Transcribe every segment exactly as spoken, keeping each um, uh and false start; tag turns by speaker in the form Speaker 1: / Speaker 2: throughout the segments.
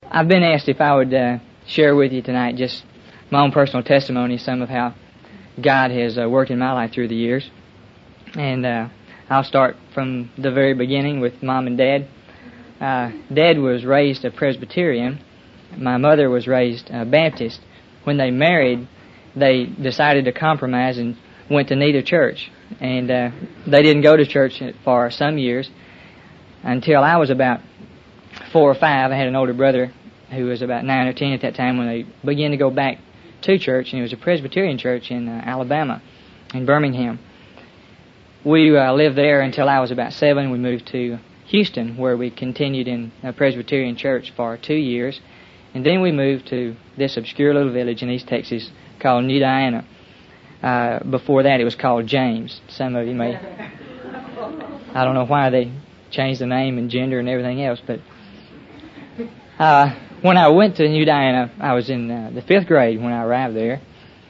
Speaker 1: I've been asked if I would uh, share with you tonight just my own personal testimony, some of how God has uh, worked in my life through the years. And uh, I'll start from the very beginning with Mom and Dad. Uh, Dad was raised a Presbyterian. My mother was raised a Baptist. When they married, they decided to compromise and went to neither church. And uh, they didn't go to church for some years until I was about four or five. I had an older brother who was about nine or ten at that time when they began to go back to church, and it was a Presbyterian church in uh, Alabama, in Birmingham. We uh, lived there until I was about seven. We moved to Houston, where we continued in a Presbyterian church for two years, and then we moved to this obscure little village in East Texas called New Diana. Uh, before that, it was called James. Some of you may, I don't know why they changed the name and gender and everything else, but uh, when I went to New Diana, I was in uh, the fifth grade when I arrived there,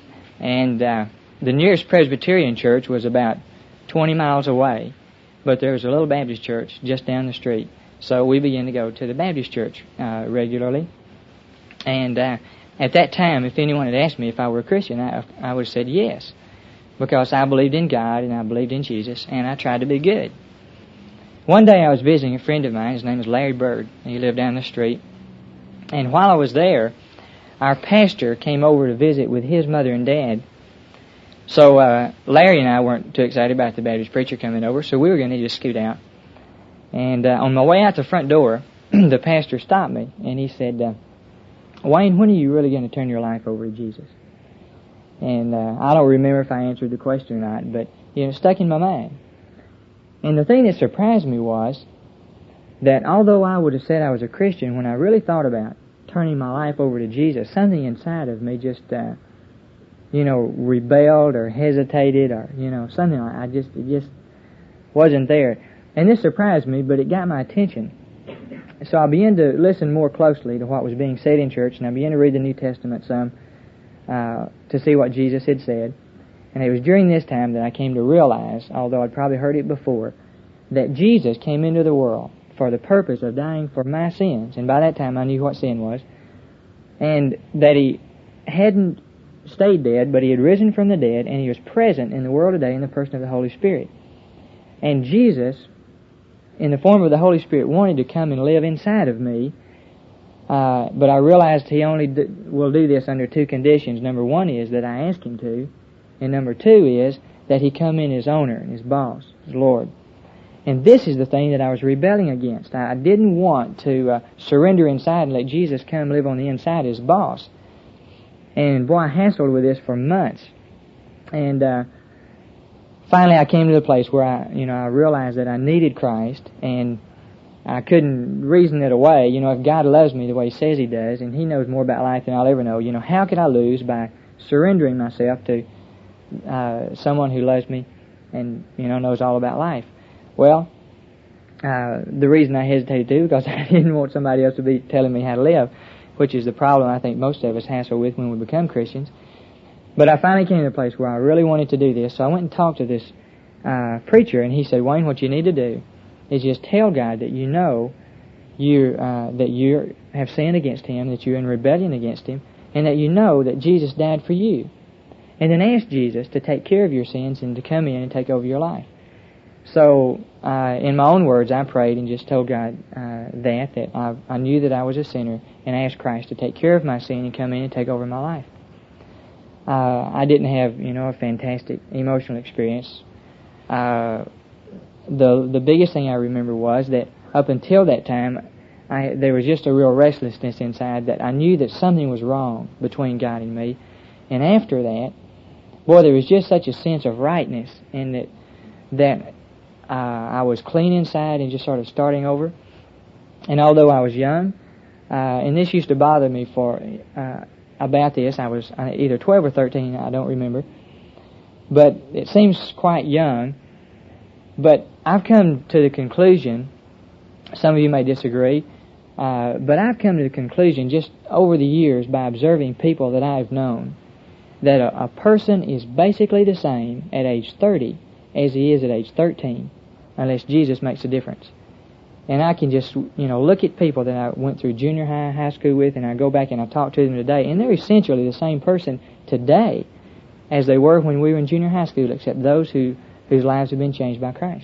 Speaker 1: and uh, the nearest Presbyterian church was about twenty miles away, but there was a little Baptist church just down the street, so we began to go to the Baptist church uh, regularly. And uh, at that time, if anyone had asked me if I were a Christian, I, I would have said yes, because I believed in God and I believed in Jesus, and I tried to be good. One day I was visiting a friend of mine. His name was Larry Bird. He lived down the street. And while I was there, our pastor came over to visit with his mother and dad. So uh, Larry and I weren't too excited about the Baptist preacher coming over, so we were going to just scoot out. And uh, on my way out the front door, the pastor stopped me, and he said, uh, Wayne, when are you really going to turn your life over to Jesus? And uh, I don't remember if I answered the question or not, but you know, it stuck in my mind. And the thing that surprised me was that although I would have said I was a Christian, when I really thought about turning my life over to Jesus, something inside of me just, uh, you know, rebelled or hesitated or, you know, something like I just, it just wasn't there. And this surprised me, but it got my attention. So I began to listen more closely to what was being said in church, and I began to read the New Testament some uh, to see what Jesus had said. And it was during this time that I came to realize, although I'd probably heard it before, that Jesus came into the world for the purpose of dying for my sins. And by that time I knew what sin was. And that He hadn't stayed dead, but He had risen from the dead, and He was present in the world today in the person of the Holy Spirit. And Jesus, in the form of the Holy Spirit, wanted to come and live inside of me. Uh, but I realized He only d- will do this under two conditions. Number one is that I ask Him to. And number two is that He come in as owner and as boss, as Lord. And this is the thing that I was rebelling against. I didn't want to uh, surrender inside and let Jesus come live on the inside as boss. And boy, I hassled with this for months. And uh, finally I came to the place where I, you know, I realized that I needed Christ, and I couldn't reason it away. You know, if God loves me the way He says He does, and He knows more about life than I'll ever know, you know, how could I lose by surrendering myself to uh, someone who loves me and, you know, knows all about life? Well, uh, the reason I hesitated to, because I didn't want somebody else to be telling me how to live, which is the problem I think most of us hassle with when we become Christians. But I finally came to a place where I really wanted to do this, so I went and talked to this uh, preacher, and he said, Wayne, what you need to do is just tell God that you know you uh, that you have sinned against Him, that you're in rebellion against Him, and that you know that Jesus died for you. And then ask Jesus to take care of your sins and to come in and take over your life. So, uh, in my own words, I prayed and just told God uh, that, that I, I knew that I was a sinner, and asked Christ to take care of my sin and come in and take over my life. Uh, I didn't have, you know, a fantastic emotional experience. Uh, the the biggest thing I remember was that up until that time, I, there was just a real restlessness inside that I knew that something was wrong between God and me. And after that, boy, there was just such a sense of rightness, and that that uh, I was clean inside and just sort of starting over. And although I was young, uh, and this used to bother me for uh, about this, I was either twelve or thirteen, I don't remember, but it seems quite young. But I've come to the conclusion, some of you may disagree, uh, but I've come to the conclusion just over the years by observing people that I've known, that a, a person is basically the same at age thirty as he is at age thirteen, unless Jesus makes a difference. And I can just, you know, look at people that I went through junior high, high school with, and I go back and I talk to them today, and they're essentially the same person today as they were when we were in junior high school, except those who whose lives have been changed by Christ.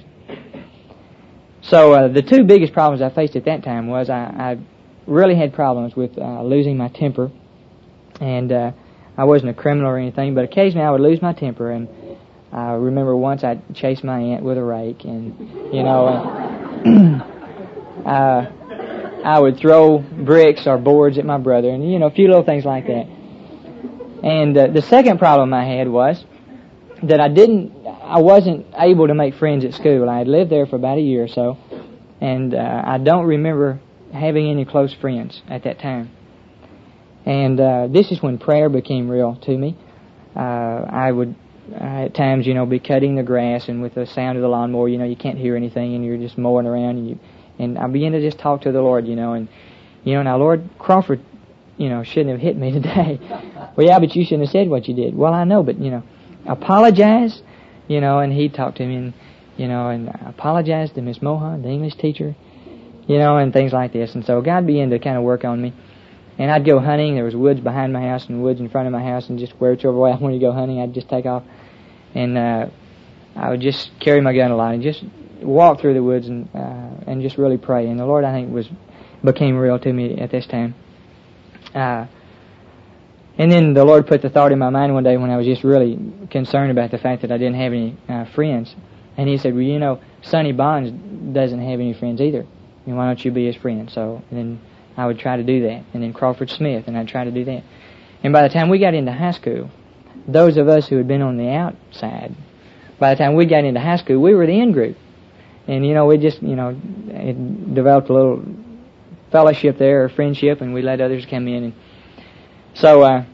Speaker 1: So uh, the two biggest problems I faced at that time was I, I really had problems with uh, losing my temper, and uh, I wasn't a criminal or anything, but occasionally I would lose my temper, and I remember once I chased my aunt with a rake, and, you know, uh, uh, I would throw bricks or boards at my brother, and, you know, a few little things like that. And uh, the second problem I had was that I didn't, I wasn't able to make friends at school. I had lived there for about a year or so, and uh, I don't remember having any close friends at that time. And uh, this is when prayer became real to me. Uh, I would uh, at times, you know, be cutting the grass, and with the sound of the lawnmower, you know, you can't hear anything, and you're just mowing around, and you, and I began to just talk to the Lord, you know, and you know, now Lord Crawford, you know, shouldn't have hit me today. Well, yeah, but you shouldn't have said what you did. Well, I know, but you know, apologize, you know, and he'd talk to me, and you know, and I apologized to Miss Mohan, the English teacher, you know, and things like this. And so God began to kind of work on me. And I'd go hunting. There was woods behind my house and woods in front of my house, and just whichever way I wanted to go hunting, I'd just take off. And uh, I would just carry my gun a lot and just walk through the woods and uh, and just really pray. And the Lord, I think, was became real to me at this time. Uh, and then the Lord put the thought in my mind one day when I was just really concerned about the fact that I didn't have any uh, friends. And He said, well, you know, Sonny Bonds doesn't have any friends either. And why don't you be his friend? So and then I would try to do that. And then Crawford Smith, and I'd try to do that. And by the time we got into high school, those of us who had been on the outside, by the time we got into high school, we were the in group. And, you know, we just, you know, it developed a little fellowship there, or friendship, and we let others come in. And so, uh,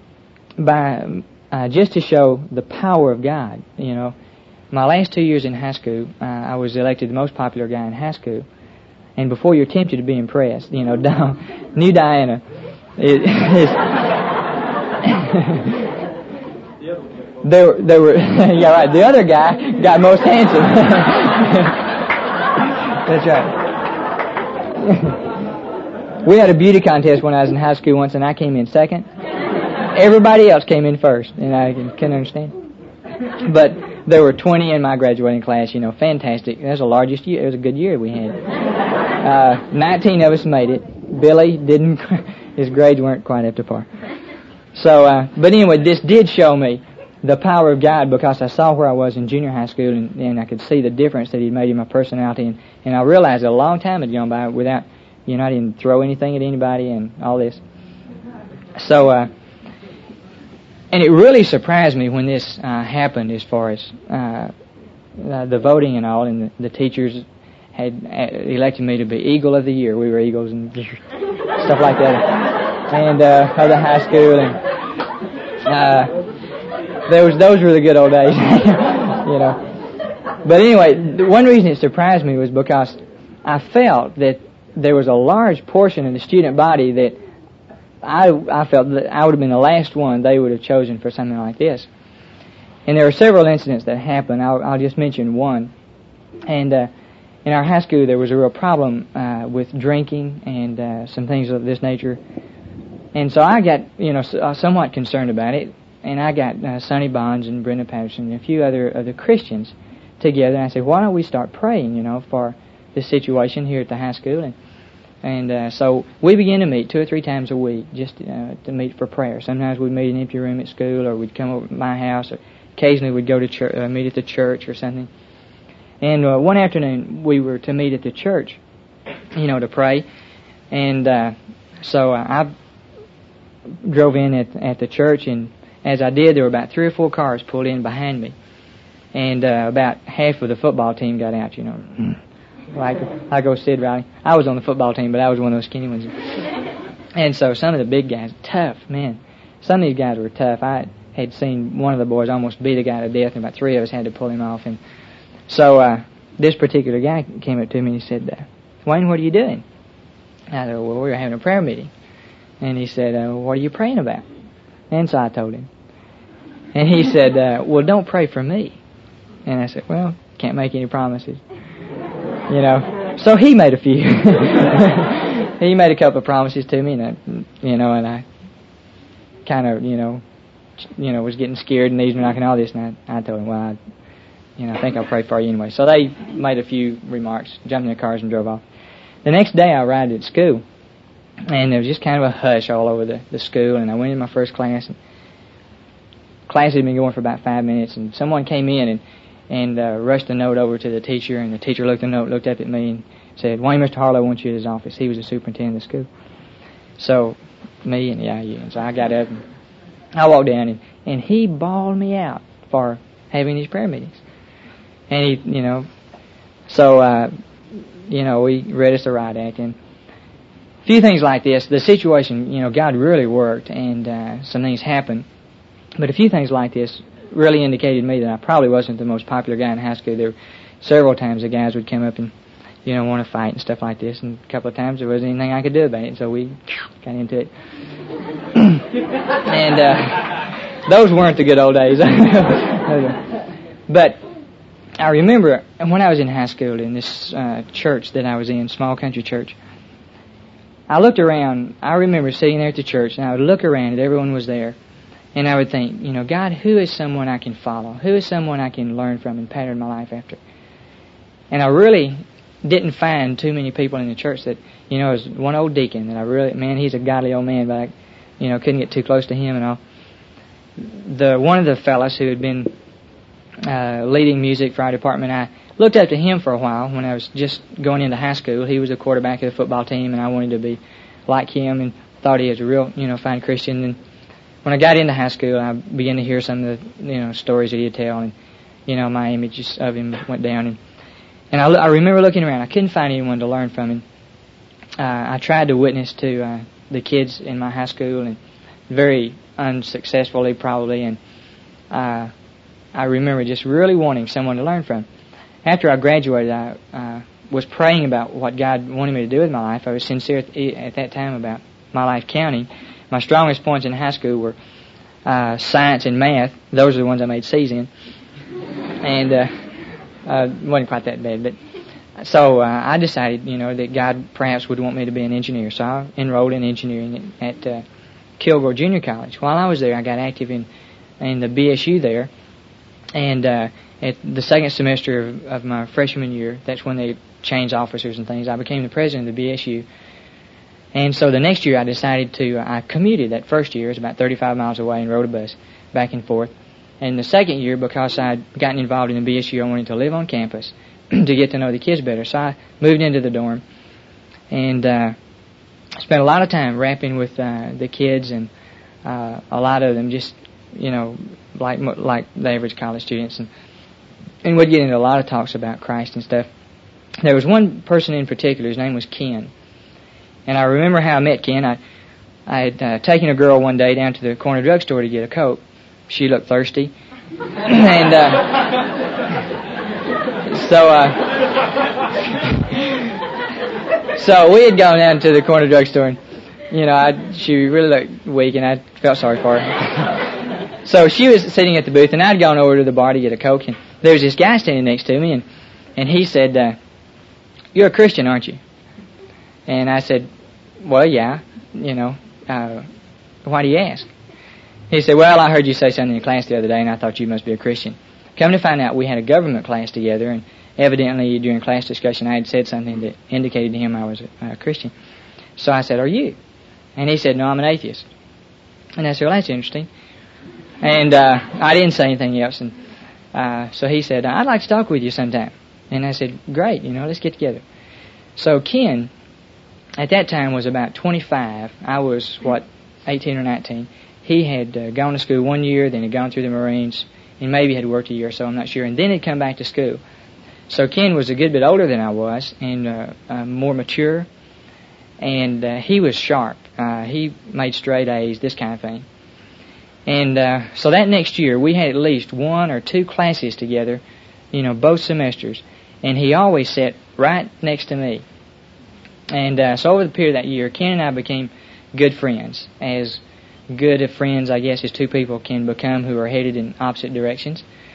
Speaker 1: by uh, just to show the power of God, you know, my last two years in high school, uh, I was elected the most popular guy in high school. And before you're tempted to be impressed, you know, New Diana is... is there, there were... yeah, right, the other guy got most handsome. That's right. We had a beauty contest when I was in high school once, and I came in second. Everybody else came in first, and I couldn't understand. But there were twenty in my graduating class, you know, fantastic. That was the largest year. It was a good year we had. Uh, nineteen of us made it. Billy didn't, his grades weren't quite up to par. So, uh, but anyway, this did show me the power of God, because I saw where I was in junior high school, and, and I could see the difference that He'd made in my personality, and, and I realized that a long time had gone by without, you know, I didn't throw anything at anybody and all this. So, uh, and it really surprised me when this uh, happened, as far as uh, uh, the voting and all, and the, the teachers had elected me to be Eagle of the Year. We were Eagles and stuff like that, and uh, of the high school, and uh, there was those were the good old days, you know. But anyway, the one reason it surprised me was because I felt that there was a large portion of the student body that I I felt that I would have been the last one they would have chosen for something like this. And there were several incidents that happened. I'll, I'll just mention one. And uh, in our high school, there was a real problem uh, with drinking and uh, some things of this nature. And so I got, you know, somewhat concerned about it. And I got uh, Sonny Bonds and Brenda Patterson and a few other other Christians together. And I said, why don't we start praying, you know, for this situation here at the high school? And and uh, so we began to meet two or three times a week, just uh, to meet for prayer. Sometimes we'd meet in an empty room at school, or we'd come over to my house, or occasionally we'd go to church, uh, meet at the church or something. And uh, one afternoon we were to meet at the church, you know, to pray. And uh, so uh, I drove in at at the church, and as I did, there were about three or four cars pulled in behind me, and uh, about half of the football team got out, you know. Like, like old Sid Riley. I was on the football team, but I was one of those skinny ones. And so some of the big guys, tough, man. Some of these guys were tough. I had seen one of the boys almost beat a guy to death, and about three of us had to pull him off. And so uh, this particular guy came up to me and he said, uh, Wayne, what are you doing? I said, well, we were having a prayer meeting. And he said, uh, what are you praying about? And so I told him. And he said, uh, well, don't pray for me. And I said, well, can't make any promises. You know, so he made a few. He made a couple of promises to me, and I, you know, and I kind of, you know, you know, was getting scared and knees were knocking all this, and I, I told him, well, I, you know, I think I'll pray for you anyway. So they made a few remarks, jumped in their cars and drove off. The next day I arrived at school, and there was just kind of a hush all over the, the school, and I went in my first class, and class had been going for about five minutes, and someone came in and, and uh, rushed a note over to the teacher, and the teacher looked at the note, looked up at me, and said, Wayne, Mister Harlow wants you at his office. He was the superintendent of the school. So, me and, yeah, yeah, so I got up, and I walked down, and, and he bawled me out for having these prayer meetings. And he, you know, so, uh, you know, we read us the right act, and a few things like this. The situation, you know, God really worked, and uh, some things happened. But a few things like this really indicated to me that I probably wasn't the most popular guy in high school. There were several times the guys would come up and, you know, want to fight and stuff like this, and a couple of times there wasn't anything I could do about it, so we got into it. And uh, those weren't the good old days. But I remember when I was in high school in this uh, church that I was in, small country church, I looked around. I remember sitting there at the church, and I would look around and everyone was there, and I would think, you know, God, who is someone I can follow? Who is someone I can learn from and pattern my life after? And I really didn't find too many people in the church that, you know, there was one old deacon that I really, man, he's a godly old man, but I, you know, couldn't get too close to him and all. The one of the fellas who had been uh, leading music for our department, I looked up to him for a while when I was just going into high school. He was a quarterback of the football team, and I wanted to be like him and thought he was a real, you know, fine Christian. And when I got into high school, I began to hear some of the, you know, stories that he'd tell, and, you know, my images of him went down. And, and I, I remember looking around. I couldn't find anyone to learn from him. Uh, I tried to witness to uh, the kids in my high school, and very unsuccessfully probably, and uh, I remember just really wanting someone to learn from. After I graduated, I uh, was praying about what God wanted me to do with my life. I was sincere at, at that time about my life counting. My strongest points in high school were uh, science and math. Those are the ones I made C's in. And uh, uh, wasn't quite that bad. But so uh, I decided, you know, that God perhaps would want me to be an engineer. So I enrolled in engineering at, at uh, Kilgore Junior College. While I was there, I got active in, in the B S U there. And uh, at the second semester of, of my freshman year, that's when they changed officers and things, I became the president of the B S U. And so the next year I decided to, uh, I commuted that first year. It was about thirty-five miles away, and rode a bus back and forth. And the second year, because I'd gotten involved in the B S U, I wanted to live on campus to get to know the kids better. So I moved into the dorm and uh, spent a lot of time rapping with uh, the kids, and uh, a lot of them just, you know, like like the average college students. And, and we'd get into a lot of talks about Christ and stuff. There was one person in particular, his name was Ken. And I remember how I met Ken. I, I had uh, taken a girl one day down to the corner drugstore to get a Coke. She looked thirsty. and uh, so uh, so we had gone down to the corner drugstore, and, you know, I, she really looked weak, and I felt sorry for her. So she was sitting at the booth, and I'd gone over to the bar to get a Coke, and there was this guy standing next to me, and, and he said, uh, "You're a Christian, aren't you?" And I said, "Well, yeah, you know, uh, why do you ask?" He said, "Well, I heard you say something in class the other day, and I thought you must be a Christian." Come to find out, we had a government class together, and evidently during class discussion I had said something that indicated to him I was a, a Christian. So I said, "Are you?" And he said, "No, I'm an atheist." And I said, "Well, that's interesting." And uh, I didn't say anything else, and uh, so he said, "I'd like to talk with you sometime." And I said, "Great, you know, let's get together." So Ken, at that time, was about twenty-five. I was, what, eighteen or nineteen. He had uh, gone to school one year, then had gone through the Marines, and maybe had worked a year or so, I'm not sure, and then had come back to school. So Ken was a good bit older than I was, and uh, uh, more mature, and uh, he was sharp. Uh, he made straight A's, this kind of thing. And uh, so that next year, we had at least one or two classes together, you know, both semesters, and he always sat right next to me. And uh, so over the period of that year, Ken and I became good friends, as good of friends, I guess, as two people can become who are headed in opposite directions.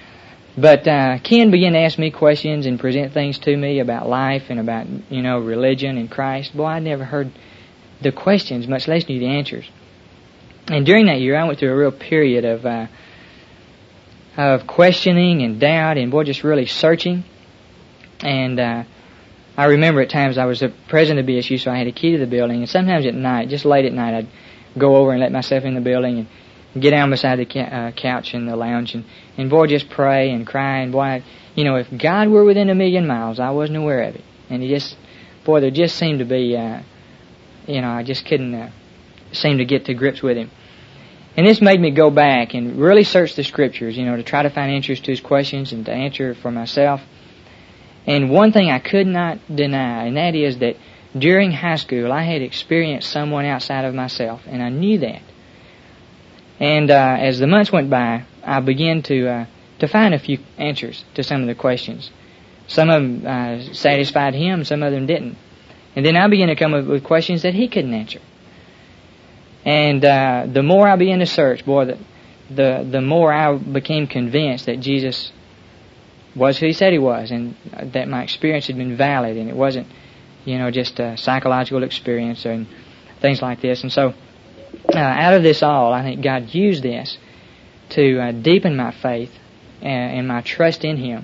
Speaker 1: But uh, Ken began to ask me questions and present things to me about life and about, you know, religion and Christ. Boy, I never heard the questions, much less knew the answers. And during that year, I went through a real period of uh, of questioning and doubt and, boy, just really searching. And uh, I remember at times I was the president of B S U, so I had a key to the building. And sometimes at night, just late at night, I'd go over and let myself in the building and get down beside the ca- uh, couch in the lounge and, and, boy, just pray and cry. And, boy, I, you know, if God were within a million miles, I wasn't aware of it. And he just, boy, there just seemed to be, uh, you know, I just couldn't uh, seem to get to grips with him. And this made me go back and really search the Scriptures, you know, to try to find answers to his questions and to answer for myself. And one thing I could not deny, and that is that during high school I had experienced someone outside of myself, and I knew that. And uh, as the months went by, I began to uh, to find a few answers to some of the questions. Some of them uh, satisfied him, some of them didn't. And then I began to come up with questions that he couldn't answer. And uh, the more I began to search, boy, the, the the more I became convinced that Jesus was who he said he was, and that my experience had been valid, and it wasn't, you know, just a psychological experience and things like this. And so, uh, out of this all, I think God used this to uh, deepen my faith and, and my trust in Him.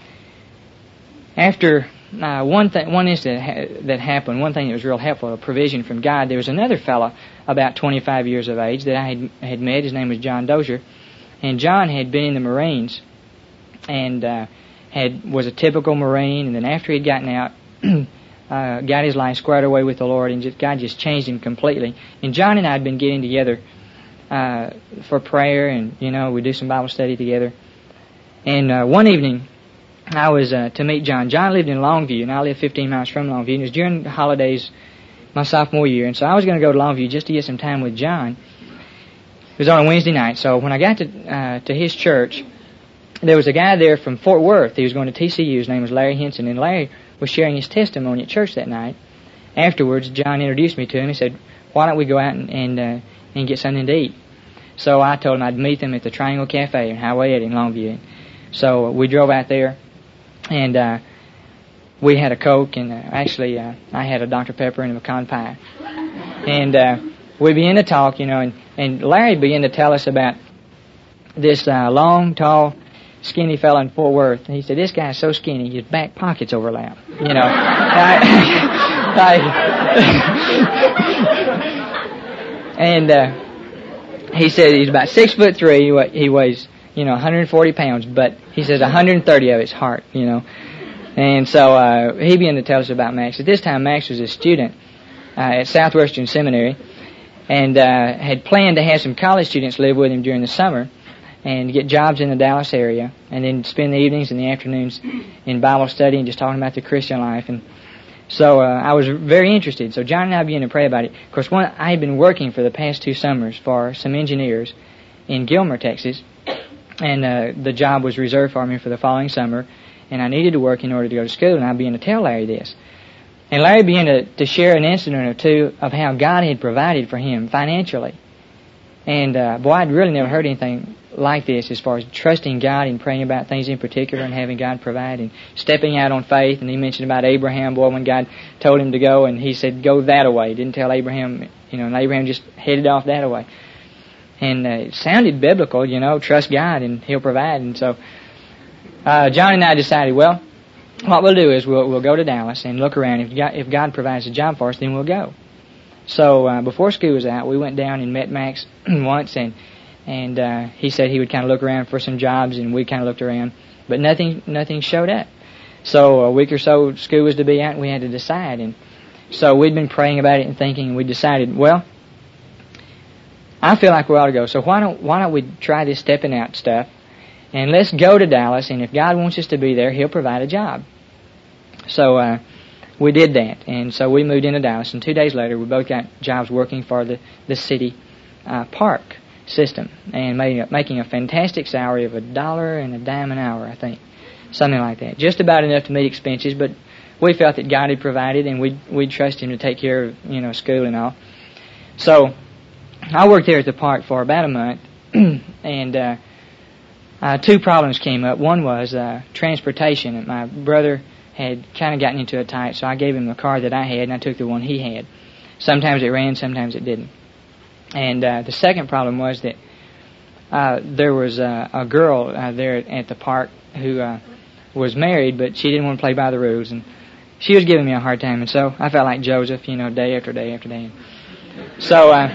Speaker 1: After uh, one thing, one incident ha- that happened, one thing that was real helpful, a provision from God. There was another fellow about twenty-five years of age that I had had met. His name was John Dozier, and John had been in the Marines. And uh, had was a typical Marine, and then after he'd gotten out, uh, got his life squared away with the Lord, and just, God just changed him completely. And John and I had been getting together uh, for prayer, and you know we do some Bible study together. And uh, one evening, I was uh, to meet John. John lived in Longview, and I lived fifteen miles from Longview. And it was during the holidays, my sophomore year, and so I was going to go to Longview just to get some time with John. It was on a Wednesday night, so when I got to uh, to his church, there was a guy there from Fort Worth. He was going to T C U. His name was Larry Henson, and Larry was sharing his testimony at church that night. Afterwards, John introduced me to him. He said, "Why don't we go out and and, uh, and get something to eat?" So I told him I'd meet them at the Triangle Cafe in Highway eighty in Longview. So we drove out there, and uh, we had a Coke, and uh, actually uh, I had a Doctor Pepper and a pecan pie. And uh, we began to talk, you know, and, and Larry began to tell us about this uh, long, tall, skinny fella in Fort Worth. And he said, "This guy's so skinny, his back pockets overlap." You know. I, I, and uh, he said he's about six foot three. He weighs, you know, one hundred forty pounds, but he says one hundred thirty of it's heart, you know. And so uh, he began to tell us about Max. At this time, Max was a student uh, at Southwestern Seminary, and uh, had planned to have some college students live with him during the summer, and get jobs in the Dallas area, and then spend the evenings and the afternoons in Bible study and just talking about the Christian life. And so uh, I was very interested. So John and I began to pray about it. Of course, one, I had been working for the past two summers for some engineers in Gilmer, Texas, and uh, the job was reserved for me for the following summer, and I needed to work in order to go to school, and I began to tell Larry this. And Larry began to, to share an incident or two of how God had provided for him financially. And uh, boy, I'd really never heard anything like this as far as trusting God and praying about things in particular and having God provide and stepping out on faith. And he mentioned about Abraham, boy, when God told him to go, and he said, "Go that way." He didn't tell Abraham, you know, and Abraham just headed off that way. And uh, it sounded biblical, you know, trust God and He'll provide. And so uh, John and I decided, well, what we'll do is we'll we'll go to Dallas and look around. If God, if God provides a job for us, then we'll go. So uh, before school was out, we went down and met Max once, and and uh, he said he would kind of look around for some jobs, and we kind of looked around, but nothing nothing showed up. So a week or so school was to be out, and we had to decide. And so we'd been praying about it and thinking, and we decided, well, I feel like we ought to go. So why don't why don't we try this stepping out stuff, and let's go to Dallas, and if God wants us to be there, He'll provide a job. So uh, we did that, and so we moved into Dallas, and two days later we both got jobs working for the, the city uh, park system, and making a, making a fantastic salary of a dollar and a dime an hour, I think. Something like that. Just about enough to meet expenses, but we felt that God had provided, and we'd, we'd trust Him to take care of, you know, school and all. So I worked there at the park for about a month, and uh, uh, two problems came up. One was uh, transportation. My brother had kind of gotten into a tight, so I gave him the car that I had, and I took the one he had. Sometimes it ran, sometimes it didn't. And uh, the second problem was that uh, there was uh, a girl uh, there at the park who uh, was married, but she didn't want to play by the rules, and she was giving me a hard time, and so I felt like Joseph, you know, day after day after day. So, uh,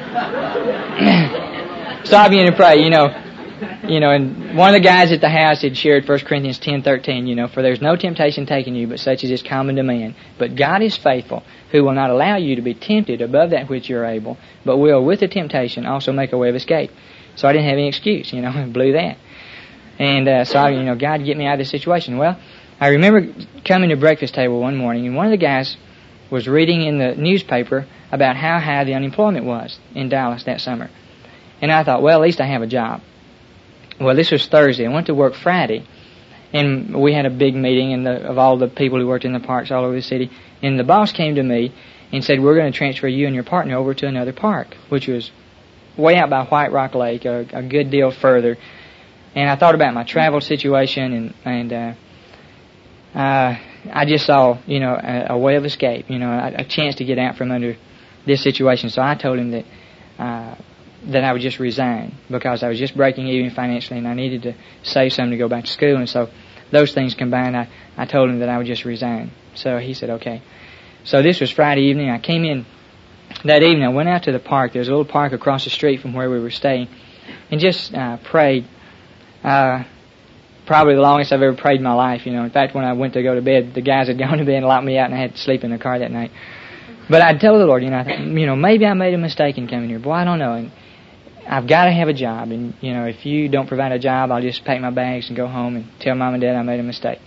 Speaker 1: so I began to pray, you know, you know, and one of the guys at the house had shared First Corinthians ten thirteen, you know, for there's no temptation taken you, but such as is common to man. But God is faithful, who will not allow you to be tempted above that which you're able, but will, with the temptation, also make a way of escape. So I didn't have any excuse, you know, I blew that. And uh, so, I, you know, God, get me out of this situation. Well, I remember coming to breakfast table one morning, and one of the guys was reading in the newspaper about how high the unemployment was in Dallas that summer. And I thought, well, at least I have a job. Well, this was Thursday. I went to work Friday, and we had a big meeting in the, of all the people who worked in the parks all over the city. And the boss came to me and said, we're going to transfer you and your partner over to another park, which was way out by White Rock Lake, a, a good deal further. And I thought about my travel situation, and, and uh, uh, I just saw, you know, a, a way of escape, you know, a, a chance to get out from under this situation. So I told him that uh, that I would just resign because I was just breaking even financially, and I needed to save something to go back to school. And so those things combined, I, I told him that I would just resign. So he said, okay. So this was Friday evening. I came in that evening. I went out to the park. There's a little park across the street from where we were staying, and just uh, prayed. Uh, probably the longest I've ever prayed in my life, you know. In fact, when I went to go to bed, the guys had gone to bed and locked me out, and I had to sleep in the car that night. But I'd tell the Lord, you know, I thought, you know, maybe I made a mistake in coming here. Boy, I don't know. And I've got to have a job, and, you know, if you don't provide a job, I'll just pack my bags and go home and tell Mom and Dad I made a mistake.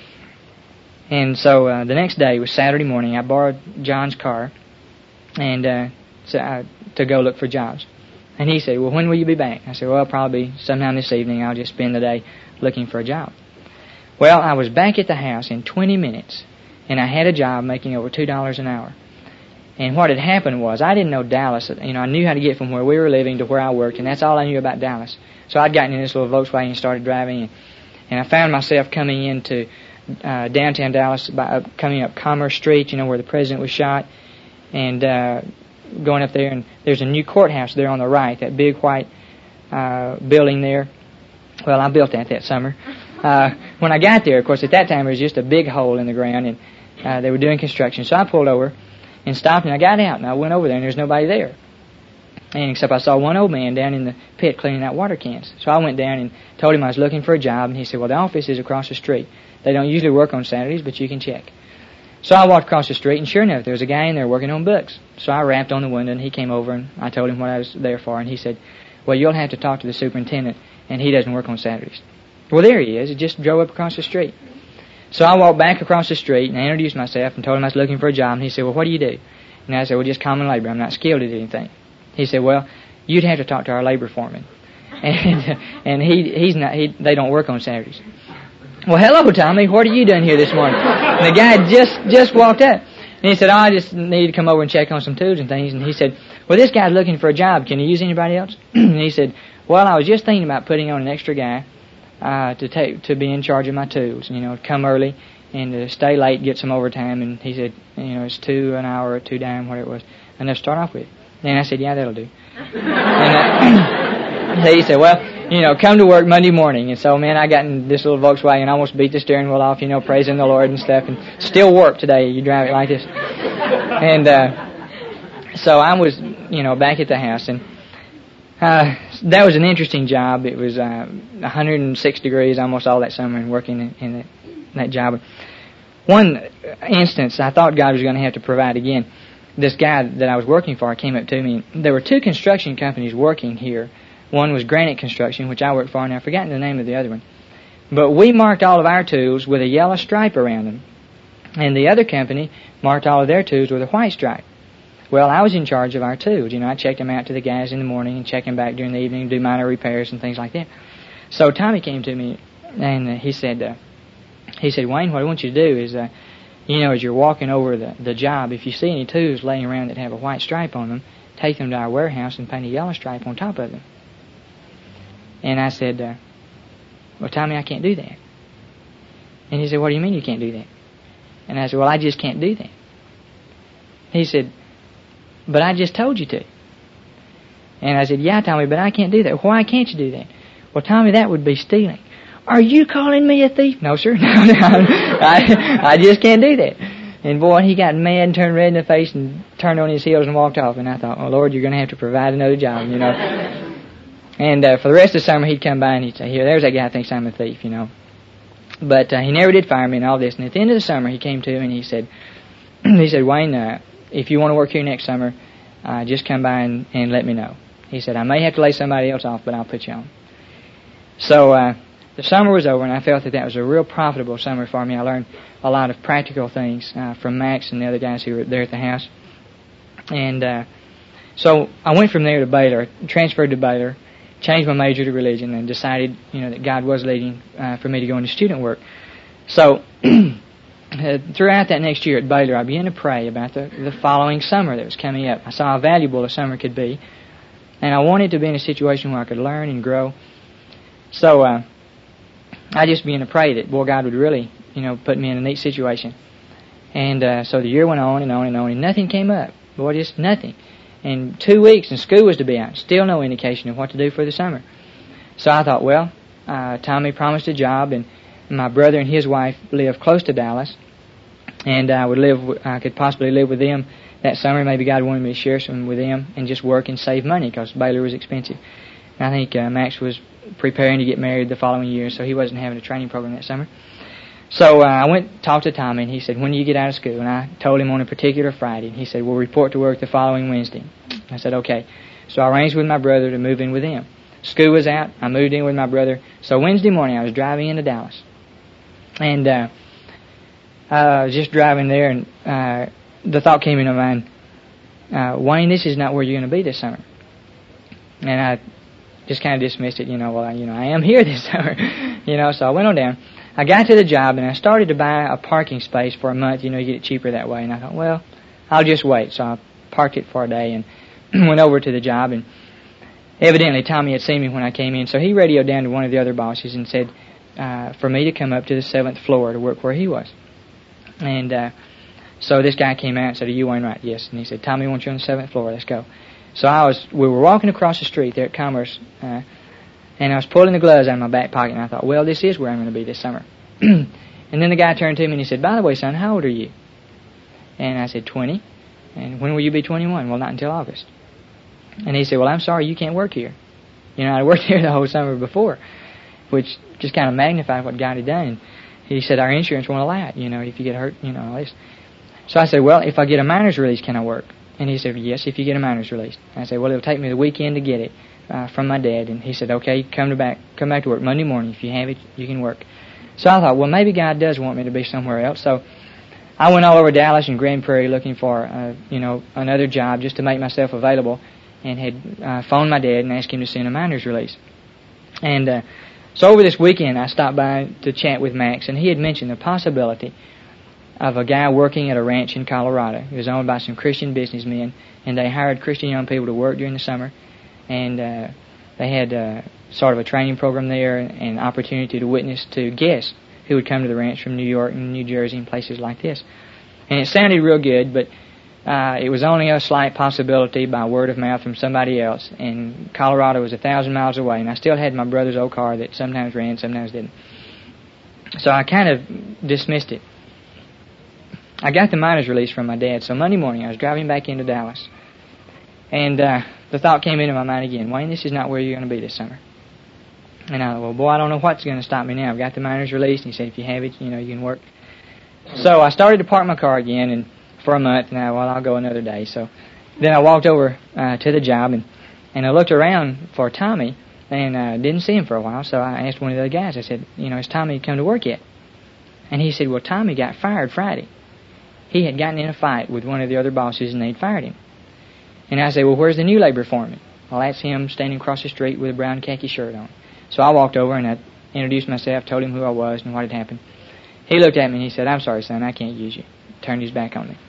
Speaker 1: And so uh, the next day was Saturday morning. I borrowed John's car and uh, so I, to go look for jobs. And he said, well, when will you be back? I said, well, probably sometime this evening. I'll just spend the day looking for a job. Well, I was back at the house in twenty minutes, and I had a job making over two dollars an hour. And what had happened was, I didn't know Dallas. You know, I knew how to get from where we were living to where I worked, and that's all I knew about Dallas. So I'd gotten in this little Volkswagen and started driving, and, and I found myself coming into uh, downtown Dallas, by, uh, coming up Commerce Street, you know, where the president was shot, and uh, going up there, and there's a new courthouse there on the right, that big white uh, building there. Well, I built that that summer. Uh, when I got there, of course, at that time, it was just a big hole in the ground, and uh, they were doing construction. So I pulled over and stopped, and I got out, and I went over there, and there's nobody there. And except I saw one old man down in the pit cleaning out water cans. So I went down and told him I was looking for a job, and he said, well, the office is across the street. They don't usually work on Saturdays, but you can check. So I walked across the street, and sure enough, there was a guy in there working on books. So I rapped on the window, and he came over, and I told him what I was there for, and he said, well, you'll have to talk to the superintendent, and he doesn't work on Saturdays. Well, there he is. He just drove up across the street. So I walked back across the street, and I introduced myself and told him I was looking for a job, and he said, well, what do you do? And I said, well, just common labor. I'm not skilled at anything. He said, well, you'd have to talk to our labor foreman. And and he he's not he they don't work on Saturdays. Well, hello, Tommy. What are you doing here this morning? And the guy just just walked up. And he said, oh, I just need to come over and check on some tools and things. And he said, well, this guy's looking for a job. Can you use anybody else? And he said, well, I was just thinking about putting on an extra guy uh, to take to be in charge of my tools. You know, come early and to stay late, get some overtime. And he said, you know, it's two an hour or two dime, whatever it was. And they'll start off with. And I said, yeah, that'll do. And uh, he said, well, you know, come to work Monday morning. And so, man, I got in this little Volkswagen, almost beat the steering wheel off, you know, praising the Lord and stuff, and still work today. You drive it like this. And uh, so I was, you know, back at the house, and uh, that was an interesting job. It was uh, one hundred six degrees almost all that summer, and working in, in that, that job. One instance, I thought God was going to have to provide again. This guy that I was working for came up to me. There were two construction companies working here. One was Granite Construction, which I worked for, and I've forgotten the name of the other one. But we marked all of our tools with a yellow stripe around them. And the other company marked all of their tools with a white stripe. Well, I was in charge of our tools. You know, I checked them out to the guys in the morning and checked them back during the evening, do minor repairs and things like that. So Tommy came to me, and uh, he said, uh, he said, Wayne, what I want you to do is, uh, you know, as you're walking over the, the job, if you see any tools laying around that have a white stripe on them, take them to our warehouse and paint a yellow stripe on top of them. And I said, uh, Well, Tommy, I can't do that. And he said, what do you mean you can't do that? And I said, well, I just can't do that. He said, but I just told you to. And I said, yeah, Tommy, but I can't do that. Why can't you do that? Well, Tommy, that would be stealing. Are you calling me a thief? No, sir. No, no, I, I just can't do that. And boy, he got mad and turned red in the face and turned on his heels and walked off. And I thought, oh, Lord, you're going to have to provide another job, you know. And uh, for the rest of the summer, he'd come by and he'd say, here, there's that guy who thinks I'm a thief, you know. But uh, he never did fire me and all this. And at the end of the summer, he came to and he said, he said, Wayne, uh, if you want to work here next summer, uh, just come by and, and let me know. He said, I may have to lay somebody else off, but I'll put you on. So uh, the summer was over, and I felt that that was a real profitable summer for me. I learned a lot of practical things uh, from Max and the other guys who were there at the house. And uh, so I went from there to Baylor, transferred to Baylor, changed my major to religion, and decided, you know, that God was leading uh, for me to go into student work. So throughout that next year at Baylor, I began to pray about the, the following summer that was coming up. I saw how valuable a summer could be, and I wanted to be in a situation where I could learn and grow. So uh, I just began to pray that, boy, God would really, you know, put me in a neat situation. And uh, so the year went on and on and on, and nothing came up. Boy, just nothing. And two weeks, and school was to be out. Still no indication of what to do for the summer. So I thought, well, uh, Tommy promised a job, and my brother and his wife live close to Dallas, and I would live. I could possibly live with them that summer. Maybe God wanted me to share some with them and just work and save money because Baylor was expensive. And I think uh, Max was preparing to get married the following year, so he wasn't having a training program that summer. So uh, I went and talked to Tommy, and he said, when do you get out of school? And I told him on a particular Friday. And he said, we'll report to work the following Wednesday. I said, okay. So I arranged with my brother to move in with him. School was out. I moved in with my brother. So Wednesday morning, I was driving into Dallas. And uh, I was just driving there, and uh, the thought came into my mind, uh, Wayne, this is not where you're going to be this summer. And I just kind of dismissed it, you know, well, you know, I am here this summer. you know, so I went on down. I got to the job, and I started to buy a parking space for a month. You know, you get it cheaper that way. And I thought, well, I'll just wait. So I parked it for a day and went over to the job. And evidently, Tommy had seen me when I came in. So he radioed down to one of the other bosses and said uh, for me to come up to the seventh floor to work where he was. And uh, so this guy came out and said, are you Wainwright? Yes. And he said, Tommy wants you on the seventh floor. Let's go. So I was, we were walking across the street there at Commerce, uh, and I was pulling the gloves out of my back pocket, and I thought, well, this is where I'm going to be this summer. And then the guy turned to me and he said, by the way, son, how old are you? And I said, twenty. And when will you be twenty-one? Well, not until August. And he said, well, I'm sorry, you can't work here. You know, I worked here the whole summer before, which just kind of magnified what God had done. And he said, our insurance won't allow it, you know, if you get hurt, you know, all this. So I said, well, if I get a minor's release, can I work? And he said, yes, if you get a minor's release. I said, well, it'll take me the weekend to get it uh, from my dad. And he said, okay, come to back, come back to work Monday morning. If you have it, you can work. So I thought, well, maybe God does want me to be somewhere else. So I went all over Dallas and Grand Prairie looking for, uh, you know, another job just to make myself available, and had uh, phoned my dad and asked him to send a minor's release. And uh, so over this weekend, I stopped by to chat with Max, and he had mentioned the possibility of a guy working at a ranch in Colorado. It was owned by some Christian businessmen, and they hired Christian young people to work during the summer, and uh, they had uh, sort of a training program there and an opportunity to witness to guests who would come to the ranch from New York and New Jersey and places like this. And it sounded real good, but uh, it was only a slight possibility by word of mouth from somebody else, and Colorado was a thousand miles away, and I still had my brother's old car that sometimes ran, sometimes didn't. So I kind of dismissed it. I got the minor's release from my dad, so Monday morning I was driving back into Dallas, and uh, the thought came into my mind again, Wayne, this is not where you're going to be this summer. And I thought, well, boy, I don't know what's going to stop me now. I've got the minor's release, and he said, if you have it, you know, you can work. So I started to park my car again, and for a month, and I, well, I'll go another day. So then I walked over uh, to the job, and, and I looked around for Tommy, and uh, didn't see him for a while, so I asked one of the other guys, I said, you know, has Tommy come to work yet? And he said, well, Tommy got fired Friday. He had gotten in a fight with one of the other bosses, and they'd fired him. And I said, well, where's the new labor foreman? Well, that's him standing across the street with a brown khaki shirt on. So I walked over, and I introduced myself, told him who I was and what had happened. He looked at me, and he said, I'm sorry, son, I can't use you. Turned his back on me.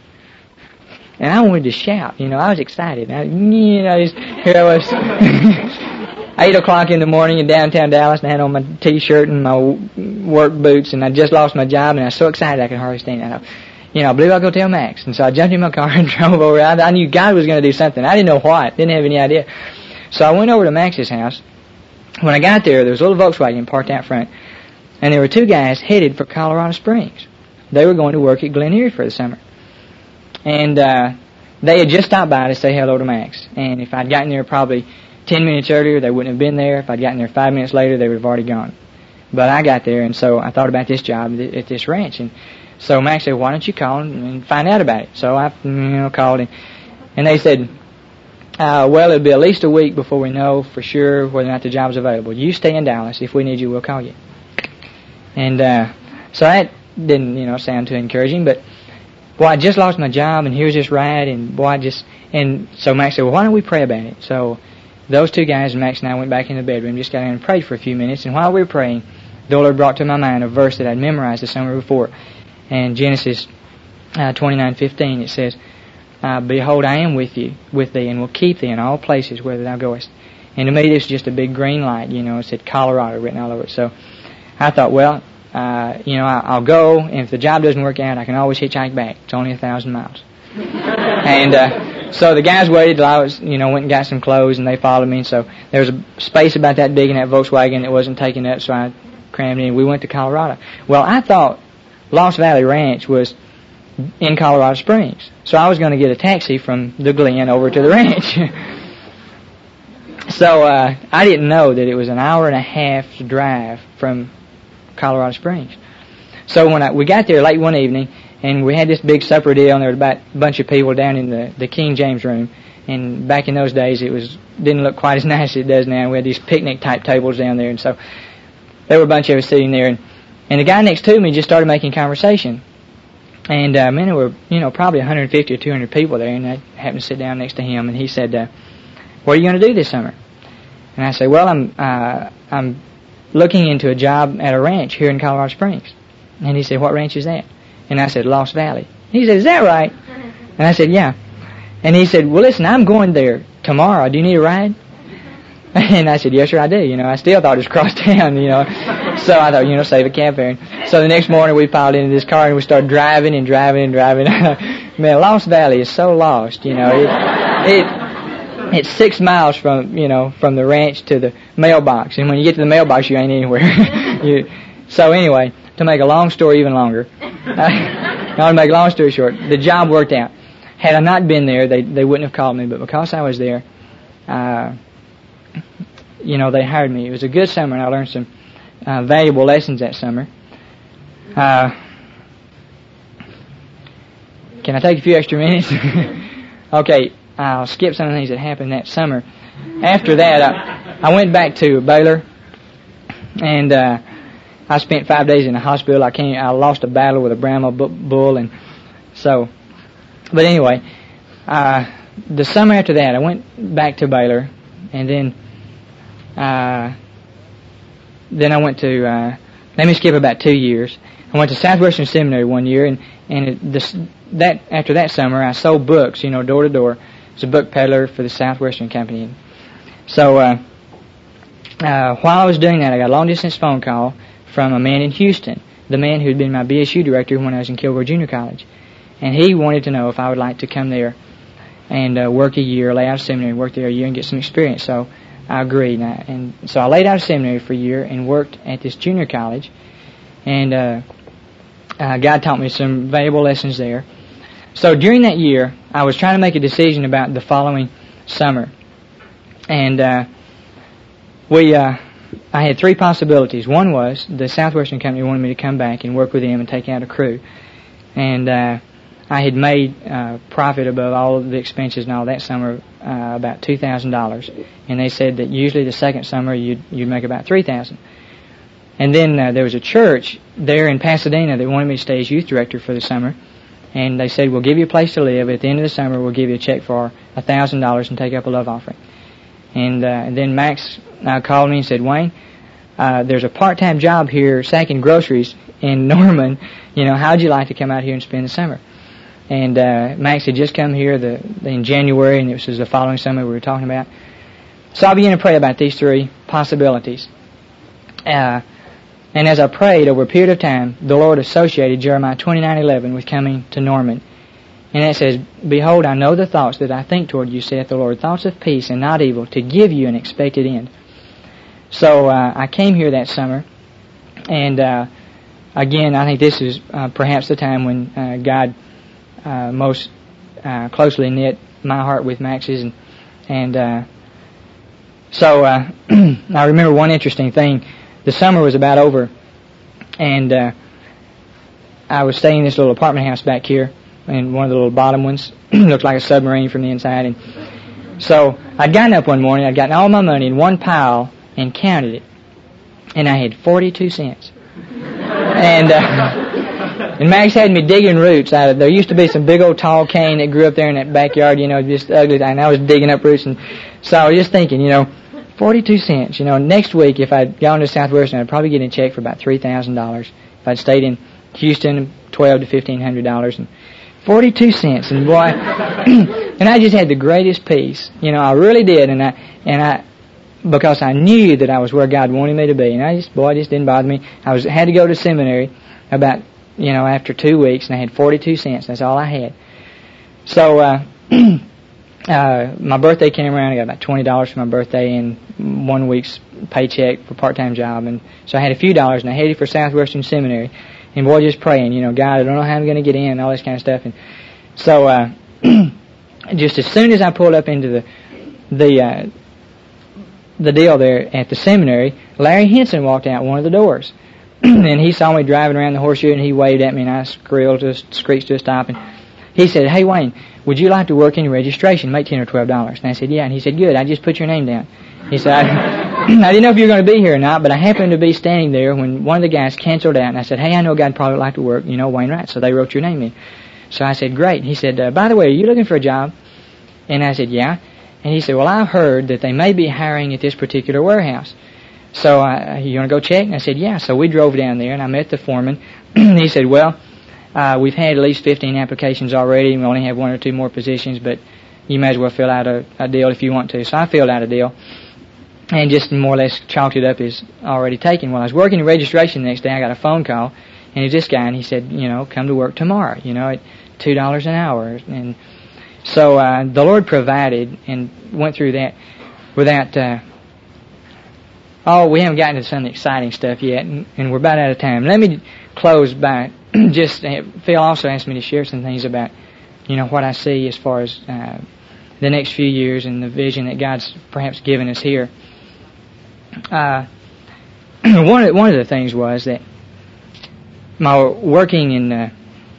Speaker 1: And I wanted to shout, you know, I was excited. I, you know, just, here I was. eight o'clock in the morning in downtown Dallas, and I had on my T-shirt and my work boots, and I just lost my job, and I was so excited I could hardly stand it. I, you know, I believe I'll go tell Max. And so I jumped in my car and drove over. I, I knew God was going to do something. I didn't know what. Didn't have any idea. So I went over to Max's house. When I got there, there was a little Volkswagen parked out front, and there were two guys headed for Colorado Springs. They were going to work at Glen Erie for the summer. And uh, they had just stopped by to say hello to Max. And if I'd gotten there probably ten minutes earlier, they wouldn't have been there. If I'd gotten there five minutes later, they would have already gone. But I got there, and so I thought about this job at this ranch. And so Max said, why don't you call and find out about it? So I you know, called, and, and they said, uh, well, it'll be at least a week before we know for sure whether or not the job's available. You stay in Dallas. If we need you, we'll call you. And uh, so that didn't, you know, sound too encouraging, but boy, I just lost my job, and here's this ride, and boy, I just, and so Max said, well, why don't we pray about it? So those two guys, Max and I, went back in the bedroom, just got in and prayed for a few minutes, and while we were praying, the Lord brought to my mind a verse that I'd memorized the summer before. And Genesis uh, twenty-nine fifteen, it says, uh, behold, I am with you, with thee, and will keep thee in all places whither thou goest. And to me, this was just a big green light, you know, it said Colorado written all over it. So I thought, well, uh, you know, I'll go, and if the job doesn't work out, I can always hitchhike back. It's only a thousand miles. And uh, so the guys waited till I was, you know, went and got some clothes, and they followed me. So there was a space about that big in that Volkswagen that wasn't taken up, so I crammed in. We went to Colorado. Well, I thought Lost Valley Ranch was in Colorado Springs, so I was going to get a taxi from the Glen over to the ranch. So uh, I didn't know that it was an hour and a half drive from Colorado Springs. So when I, we got there late one evening, and we had this big supper deal, and there was about a bunch of people down in the, the King James room. And back in those days, it was didn't look quite as nice as it does now. We had these picnic-type tables down there, and so there were a bunch of us sitting there. And, and the guy next to me just started making conversation. And, uh, man, there were, you know, probably one hundred fifty or two hundred people there, and I happened to sit down next to him, and he said, uh, what are you going to do this summer? And I said, well, I'm uh, I'm looking into a job at a ranch here in Colorado Springs. And he said, what ranch is that? And I said, Lost Valley. He said, is that right? And I said, yeah. And he said, well, listen, I'm going there tomorrow. Do you need a ride? And I said, yes, sir, I do. You know, I still thought it was across town, you know. So I thought, you know, save a cab fare. So the next morning we piled into this car and we started driving and driving and driving. Man, Lost Valley is so lost, you know. It, it, it's six miles from, you know, from the ranch to the mailbox. And when you get to the mailbox, you ain't anywhere. you, so anyway, to make a long story even longer, I, to make a long story short, the job worked out. Had I not been there, they they wouldn't have called me. But because I was there, uh, you know, they hired me. It was a good summer, and I learned some uh, valuable lessons that summer. Uh, can I take a few extra minutes? Okay, I'll skip some of the things that happened that summer. After that, I, I went back to Baylor, and uh, I spent five days in the hospital. I came, I lost a battle with a Brahma bull, and so. But anyway, uh, the summer after that, I went back to Baylor, and then, uh, then I went to. Uh, let me skip about two years. I went to Southwestern Seminary one year, and and it, this, that after that summer, I sold books, you know, door to door. I was a book peddler for the Southwestern Company. So uh, uh, while I was doing that, I got a long distance phone call from a man in Houston, the man who'd been my B S U director when I was in Kilgore Junior College. And he wanted to know if I would like to come there and uh, work a year, lay out of seminary, work there a year and get some experience. So I agreed. And, I, and so I laid out of seminary for a year and worked at this junior college. And uh, uh, God taught me some valuable lessons there. So during that year, I was trying to make a decision about the following summer. And uh, we, uh, I had three possibilities. One was the Southwestern Company wanted me to come back and work with them and take out a crew. And uh, I had made uh, profit above all of the expenses and all that summer, uh, about two thousand dollars. And they said that usually the second summer you'd, you'd make about three thousand dollars. And then uh, there was a church there in Pasadena that wanted me to stay as youth director for the summer. And they said, we'll give you a place to live. At the end of the summer, we'll give you a check for one thousand dollars and take up a love offering. And, uh, and then Max uh, called me and said, Wayne, uh, there's a part-time job here sacking groceries in Norman. You know, how'd you like to come out here and spend the summer? And uh, Max had just come here the, in January, and this was the following summer we were talking about. So I began to pray about these three possibilities. Uh, and as I prayed over a period of time, the Lord associated Jeremiah twenty-nine eleven with coming to Norman. And it says, Behold, I know the thoughts that I think toward you, saith the Lord, thoughts of peace and not evil, to give you an expected end. So uh, I came here that summer, and uh, again, I think this is uh, perhaps the time when uh, God uh, most uh, closely knit my heart with Max's. And, and uh, so uh, I remember one interesting thing. The summer was about over, and uh, I was staying in this little apartment house back here, in one of the little bottom ones. Looked like a submarine from the inside. And so I'd gotten up one morning, I'd gotten all my money in one pile and counted it, and I had forty-two cents. And uh, and Max had me digging roots out of. There used to be some big old tall cane that grew up there in that backyard, you know, just ugly. And I was digging up roots, and so I was just thinking, you know, forty-two cents. You know, next week if I'd gone to Southwestern, I'd probably get a check for about three thousand dollars. If I'd stayed in Houston, twelve to fifteen hundred dollars, and forty-two cents. And boy, and I just had the greatest peace. You know, I really did, and I and I. Because I knew that I was where God wanted me to be, and I just, boy, it just didn't bother me. I was had to go to seminary about, you know, after two weeks, and I had forty-two cents. That's all I had. So, uh, uh, my birthday came around. I got about twenty dollars for my birthday and one week's paycheck for a part-time job, and so I had a few dollars, and I headed for Southwestern Seminary. And boy, just praying, you know, God, I don't know how I'm going to get in, and all this kind of stuff. And so, uh, just as soon as I pulled up into the the uh, the deal there at the seminary, Larry Henson walked out one of the doors. And he saw me driving around the horseshoe, and he waved at me, and I squealed, just screeched to a stop. And he said, Hey, Wayne, would you like to work in your registration, make ten or twelve dollars? And I said, yeah. And he said, good, I just put your name down. He said, I, I didn't know if you were going to be here or not, but I happened to be standing there when one of the guys canceled out, and I said, hey, I know God'd probably like to work, you know, Wayne Wright, so they wrote your name in. So I said, great. He said, uh, by the way, are you looking for a job? And I said, yeah. And he said, well, I've heard that they may be hiring at this particular warehouse. So, uh, you want to go check? And I said, yeah. So we drove down there, and I met the foreman. He said, well, uh, we've had at least fifteen applications already, and we only have one or two more positions, but you may as well fill out a, a deal if you want to. So I filled out a deal, and just more or less chalked it up as already taken. When I was working in registration the next day, I got a phone call, and it was this guy, and he said, you know, come to work tomorrow, you know, at two dollars an hour. And so uh, the Lord provided, and went through that without... Uh, oh, we haven't gotten to some of the exciting stuff yet, and, and we're about out of time. Let me close by just... Uh, Phil also asked me to share some things about, you know, what I see as far as uh, the next few years and the vision that God's perhaps given us here. Uh, one of one of the things was that my working in... Uh,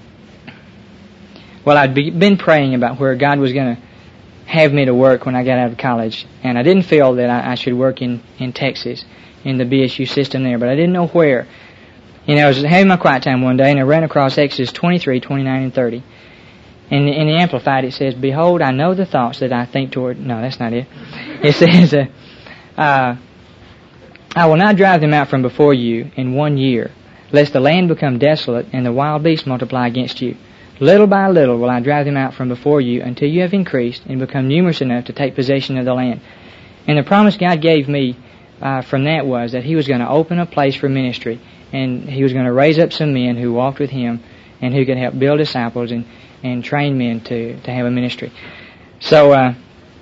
Speaker 1: well, I'd be, been praying about where God was going to have me to work when I got out of college, and I didn't feel that I, I should work in, in Texas, in the B S U system there, but I didn't know where. And I was having my quiet time one day, and I ran across Exodus twenty-three, twenty-nine, and thirty. And in the Amplified it says, behold, I know the thoughts that I think toward... No, that's not it. It says, uh, uh, I will not drive them out from before you in one year, lest the land become desolate and the wild beasts multiply against you. Little by little will I drive them out from before you until you have increased and become numerous enough to take possession of the land. And the promise God gave me uh, from that was that He was going to open a place for ministry, and He was going to raise up some men who walked with Him and who could help build disciples and, and train men to, to have a ministry. So, uh,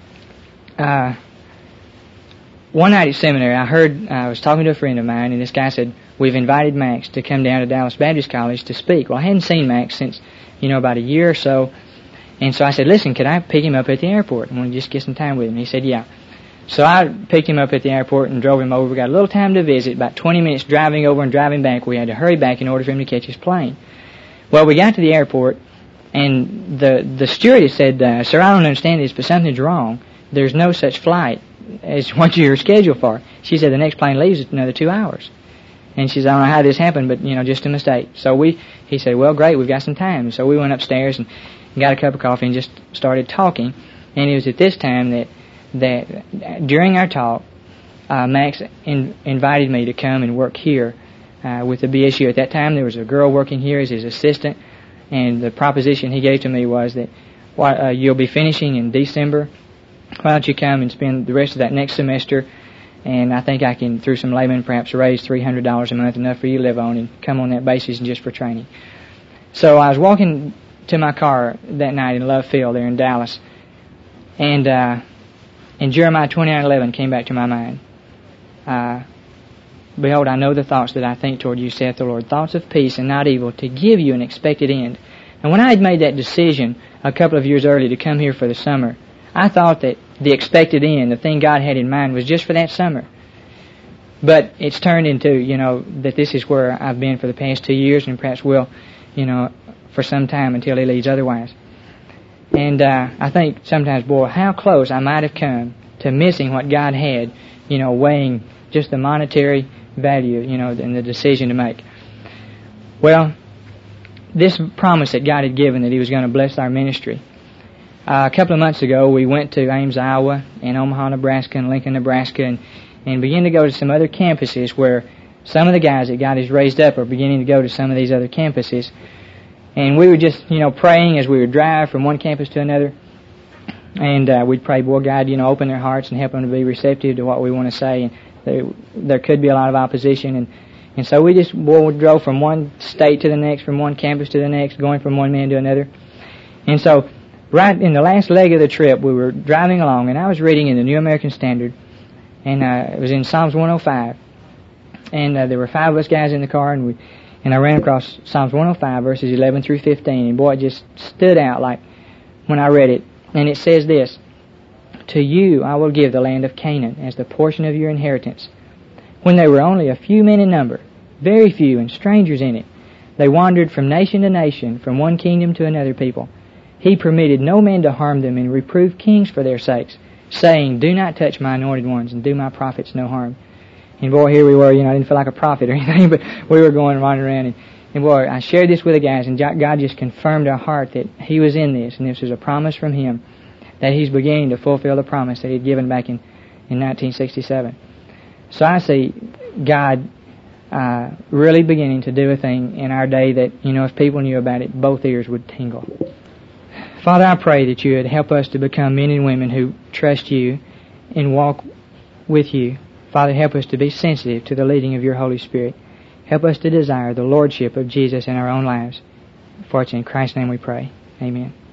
Speaker 1: uh, one night at seminary, I heard, uh, I was talking to a friend of mine, and this guy said, we've invited Max to come down to Dallas Baptist College to speak. Well, I hadn't seen Max since, you know, about a year or so. And so I said, listen, could I pick him up at the airport? I want to just get some time with him. He said, yeah. So I picked him up at the airport and drove him over. We got a little time to visit, about twenty minutes driving over and driving back. We had to hurry back in order for him to catch his plane. Well, we got to the airport, and the, the stewardess said, uh, sir, I don't understand this, but something's wrong. There's no such flight as what you're scheduled for. She said the next plane leaves in another two hours. And she said, I don't know how this happened, but, you know, just a mistake. So we, he said, well, great, we've got some time. So we went upstairs and got a cup of coffee and just started talking. And it was at this time that, that during our talk, uh, Max in, invited me to come and work here uh, with the B S U. At that time, there was a girl working here as his assistant, and the proposition he gave to me was that well, uh, you'll be finishing in December why don't you come and spend the rest of that next semester, and I think I can, through some layman, perhaps raise three hundred dollars a month, enough for you to live on, and come on that basis and just for training. So I was walking to my car that night in Love Field there in Dallas, and uh, and Jeremiah twenty-nine eleven came back to my mind. Uh, Behold, I know the thoughts that I think toward you, saith the Lord, thoughts of peace and not evil, to give you an expected end. And when I had made that decision a couple of years earlier to come here for the summer, I thought that the expected end, the thing God had in mind, was just for that summer. But it's turned into, you know, that this is where I've been for the past two years and perhaps will, you know, for some time until He leads otherwise. And uh, I think sometimes, boy, how close I might have come to missing what God had, you know, weighing just the monetary value, you know, and the decision to make. Well, this promise that God had given that He was going to bless our ministry. Uh, a couple of months ago, we went to Ames, Iowa, and Omaha, Nebraska, and Lincoln, Nebraska, and, and began to go to some other campuses where some of the guys that God has raised up are beginning to go to some of these other campuses. And we were just, you know, praying as we would drive from one campus to another. And uh, we'd pray, boy, God, you know, open their hearts and help them to be receptive to what we want to say. And there, there could be a lot of opposition. And, and so we just, boy, we drove from one state to the next, from one campus to the next, going from one man to another. And so right in the last leg of the trip, we were driving along, and I was reading in the New American Standard, and uh, it was in Psalms one oh five. And uh, there were five of us guys in the car, and we and I ran across Psalms one oh five, verses eleven through fifteen, and boy, it just stood out like when I read it. And it says this, to you I will give the land of Canaan as the portion of your inheritance. When they were only a few men in number, very few, and strangers in it, they wandered from nation to nation, from one kingdom to another people. He permitted no man to harm them, and reproved kings for their sakes, saying, do not touch my anointed ones, and do my prophets no harm. And boy, here we were, you know, I didn't feel like a prophet or anything, but we were going running around, and, and boy, I shared this with the guys, and God just confirmed our heart that He was in this, and this was a promise from Him, that He's beginning to fulfill the promise that He had given back in, in nineteen sixty-seven. So I see God uh, really beginning to do a thing in our day that, you know, if people knew about it, both ears would tingle. Father, I pray that You would help us to become men and women who trust You and walk with You. Father, help us to be sensitive to the leading of Your Holy Spirit. Help us to desire the Lordship of Jesus in our own lives. For it's in Christ's name we pray. Amen.